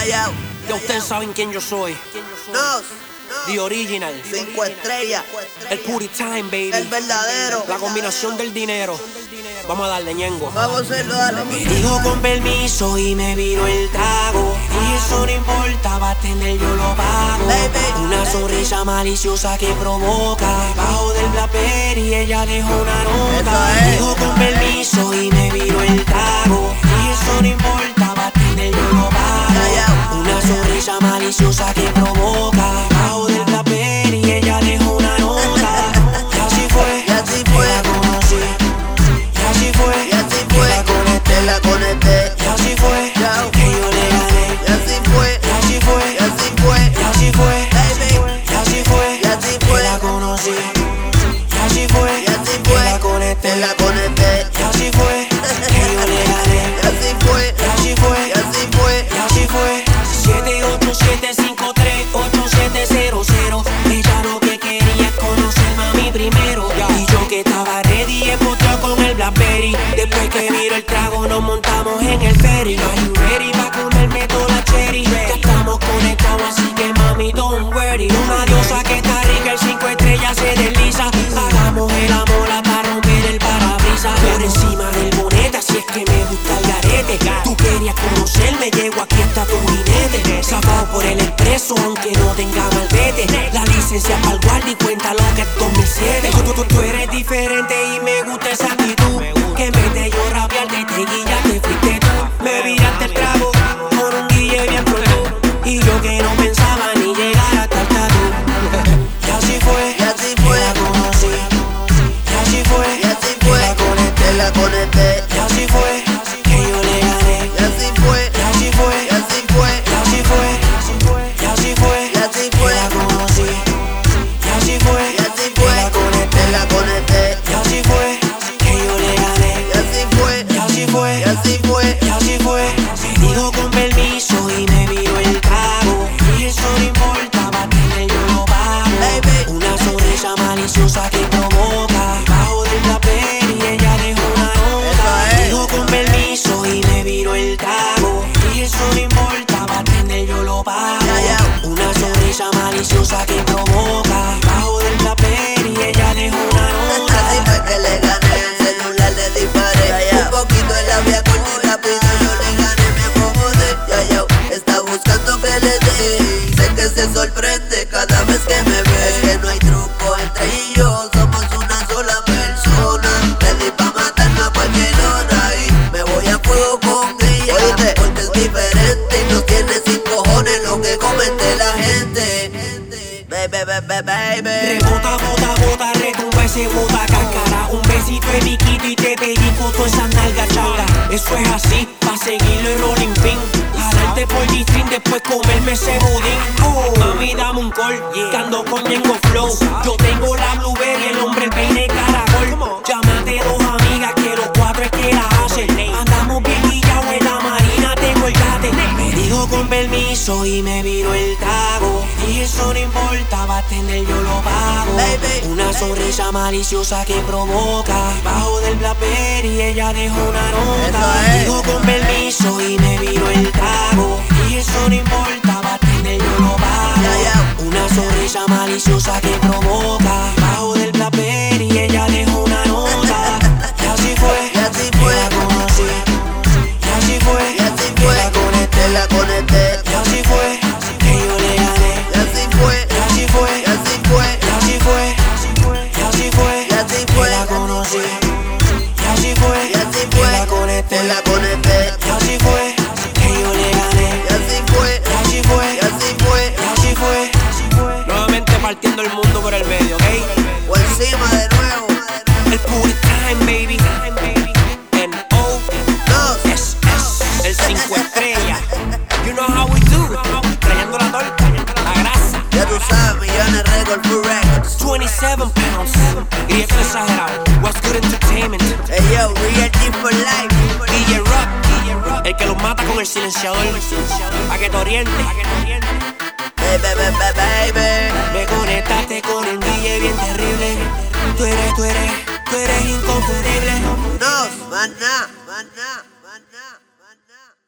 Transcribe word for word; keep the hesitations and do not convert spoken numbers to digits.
Ya, ya. Ya ustedes saben quién yo soy. Nos, The Original. cinco estrellas. El Puri Time, baby. El verdadero. La combinación del dinero. Vamos a darle, ñengo. Vamos a hacerlo, dale. Me dijo con permiso y me vino el trago. Y eso no importa, va a tener, yo lo pago. Baby. Una sonrisa maliciosa que provoca. Bajo del Blackberry ella dejó una nota. Eso Me es. dijo con permiso y me vino el trago. Y eso no importa, va a tener, yo lo pago. Ya, ya. Una sonrisa maliciosa que provoca. Bajo del Blackberry ella dejó una nota. Y así fue, Y así fue. que la conocí. Y así fue, Y así que fue. la conecté. Te la conecté. Y así fue, Ya. que yo le gané. Y así fue. Y así fue, Y así fue. y así fue, Baby. y así fue, Y así que fue. la conocí. Y así fue, Y así que fue. la conecté. Te la conecté. Y así fue, que yo le gané. Y así fue. Y así fue, Y así fue. y así fue. siete ocho siete cinco tres ocho siete cero cero. Ella lo que quería es conocerme a mí primero. Y yo que estaba ready, empotrado con el Blackberry. Después que viro el trago, nos montamos en el ferry. Are you ready pa' comerme toda la cherry? Ya estamos conectados, así que mami, don't worry. Una diosa que está rica, el cinco estrellas se desliza. Hagamos el amor hasta romper el parabrisas. Por encima del bonete, así es que me gusta el garete. Tú querías conocerme, llego aquí hasta tu jinete. Zafado por el expreso, aunque no tenga malvete. La licencia pa'l guardia y cuenta lo que es dos mil siete. Tú, tú, tú, tú eres diferente y me gusta esa actitud. Que en vez de yo rapearte, te guilla, te fuiste tú. Me viraste el trago con un guille bien pronto. Y yo que no pensaba ni llegar hasta el tatu. Y así fue, Y así que fue. la conocí. Y así fue, Y así que fue. la conecté. Te la conecté. Y así fue, que yo le gané. Y así fue. Y así fue, Y así fue. y así fue, y así fue, Y así que fue. la conocí. Y así fue, Y así que fue. la conecté. Te la conecté. Y así fue, que yo le gané. Y así fue. Y así fue, Y así fue. y así fue. Me dijo con permiso y me vino el trago. Y eso no importa, va a tener, yo lo pago. Baby. Una sonrisa maliciosa que provoca. Bajo del Blackberry ella dejó una nota. Eso es. Me dijo con permiso y me vino el trago. Y eso no importa, va a tener, yo lo pago. Ya, ya. Una sonrisa maliciosa que provoca. Bajo del Blackberry ella dejó una nota. Así fue que le gané, el celular le disparé. Un poquito en la vía corta y rápido yo le gané, me acomodé. Ya, ya, está buscando que le dé. Sé que se sorprende cada vez que me ve. Es que no hay truco entre ella y yo, somos una sola persona. Ready pa' matarnos a cualquier hora y me voy a fuego con ella. Oíste, porque es diferente y no tiene sin cojones lo que comete la gente. Baby, baby, baby. Rebota, bota, bota, retumba ese bota cáscara. Un besito de biquito y te pellizco toda esa nalga changa. Eso es así, pa' seguirlo el rolling pin. Jalarte por G-string, después comerme ese budín. Oh, mami, dame un call, que ando con Ñengo Flow. Yo tengo la blueberry, el hombre, el peine caracol. Llámate dos amigas, que los cuatro es que la hacen. Andamos bien guillados en la marina, tengo el yate. Me dijo con permiso y me vino el trago. Y eso no importa, va a tener, yo lo pago. Baby. Una sonrisa maliciosa que provoca. Bajo del Blackberry ella dejó una nota. Eso Me es. dijo con permiso y me vino el trago. Y eso no importa, va a tener, yo lo pago. Ya, ya. Una sonrisa maliciosa que provoca. Bajo del Blackberry ella dejó una nota. Y así fue, Y así que fue. la conocí. Y así fue, Y así que fue. la conecté. Te la conecté. Y así fue, que yo le gané. Y así fue. Y así fue, Y así fue. y así fue, y así fue, Y así que fue. la conocí. Y así fue, Y así que fue. la conecté. Te la conecté. Y así fue, que yo le gané. Y así fue. Y así fue, Y así fue. y así fue. Nuevamente partiendo el mundo por el medio, ¿ok? O encima de nuevo. El Puri Time, baby. N O Dos. S S, el cinco estrellas. You know how we do. Trayendo la torta, la grasa. Ya tú sabes, millones record full records. twenty-seven pounds. Y esto es exagerado. What's good entertainment? Hey yo, real G for life. D J Rock, el que los mata con el silenciador. Pa' que te oriente. Baby, baby, baby. Me conectaste con el D J bien terrible. Tú eres, tú eres, tú eres inconfundible. Nos, maná, maná, maná, maná.